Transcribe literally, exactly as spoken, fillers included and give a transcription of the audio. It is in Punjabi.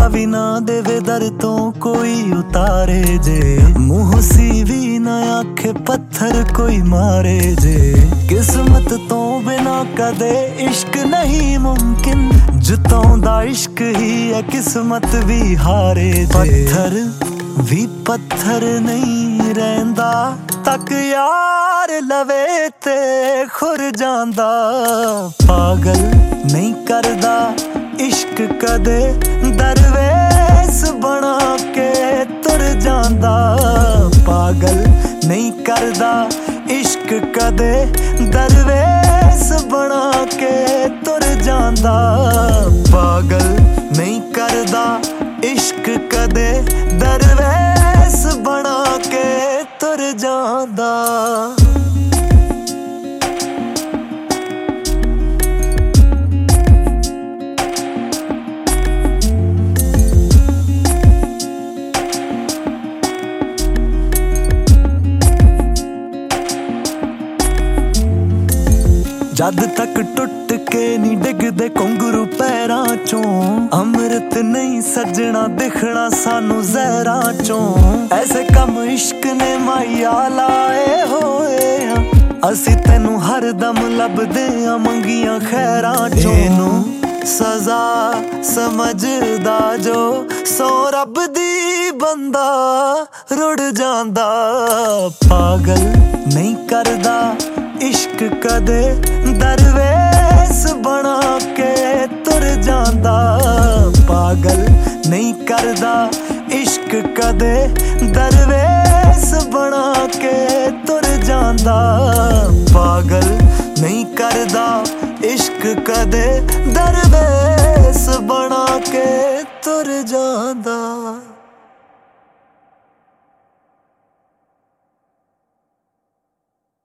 ਵੀ ਨਾ ਦੇਵੇ ਦਰ ਤੋਂ ਕੋਈ ਉਤਾਰੇ ਜੇ, ਮੂੰਹ ਸੀ ਵੀ ਨਾ ਆਖੇ ਪੱਥਰ ਕੋਈ ਮਾਰੇ ਜੇ। ਕਿਸਮਤ ਤੋਂ ਬਿਨਾ ਕਦੇ ਇਸ਼ਕ ਨਹੀਂ ਮੁਮਕਿਨ, ਜਤਾਉਂਦਾ ਇਸ਼ਕ ਹੀ ਹੈ ਕਿਸਮਤ ਵੀ ਹਾਰੇ ਜੇ। ਪੱਥਰ ਵੀ ਪੱਥਰ ਨਹੀਂ ਰਹਿੰਦਾ, ਤੱਕ ਯਾਰ ਲਵੇ ਤੇ ਖੁਰ ਜਾਂਦਾ। ਪਾਗਲ ਨਹੀਂ ਕਰਦਾ ਇਸ਼ਕ ਕਦੇ, ਦਰਵੇਸ਼ ਬਣਾ ਕੇ ਤੁਰ ਜਾਂਦਾ। ਪਾਗਲ ਨਹੀਂ ਕਰਦਾ ਇਸ਼ਕ ਕਦੇ, ਦਰਵੇਸ਼ ਬਣਾ ਕੇ ਤੁਰ ਜਾਂਦਾ। ਪਾਗਲ ਨਹੀਂ ਕਰਦਾ ਇਸ਼ਕ ਕਦੇ, ਦਰਵੇਸ਼ ਬਣਾ ਕੇ ਤੁਰ ਜਾਂਦਾ। ਜਦ ਤੱਕ ਟੁੱਟ ਕੇ ਨੀ ਡਿੱਗਦੇ ਘੁੰਗਰੂ ਪੈਰਾਂ ਚੋਂ, ਅੰਮ੍ਰਿਤ ਨਹੀਂ ਸੱਜਣਾ ਦਿਖਣਾ ਸਾਨੂੰ ਜ਼ਹਿਰਾਂ ਚੋਂ। ਐਸੇ ਕੰਮ ਇਸ਼ਕ ਨੇ ਮਾਇਆ ਲਾਏ ਹੋਏ ਆ, ਅਸੀਂ ਤੈਨੂੰ ਹਰ ਦਮ ਲੱਭਦੇ ਆ ਮੰਗੀਆਂ ਖੈਰਾਂ ਚੋਂ। ਇਹਨੂੰ ਸਜ਼ਾ ਸਮਝਦਾ ਜੋ, ਸੋ ਰੱਬ ਦੀ ਬੰਦਾ ਰੁੜ ਜਾਂਦਾ। ਪਾਗਲ ਨਹੀਂ ਕਰਦਾ ਇਸ਼ਕ ਕਦੇ, ਦਰਵੇਸ਼ ਬਣਾ ਕੇ ਤੁਰ ਜਾਂਦਾ। ਪਾਗਲ ਨਹੀਂ ਕਰਦਾ ਇਸ਼ਕ ਕਦੇ, ਦਰਵੇਸ਼ ਬਣਾ ਕੇ ਤੁਰ ਜਾਂਦਾ। ਪਾਗਲ ਨਹੀਂ ਕਰਦਾ ਇਸ਼ਕ ਕਦੇ, ਦਰਵੇਸ਼ ਬਣਾ ਕੇ ਤੁਰ ਜਾਂਦਾ।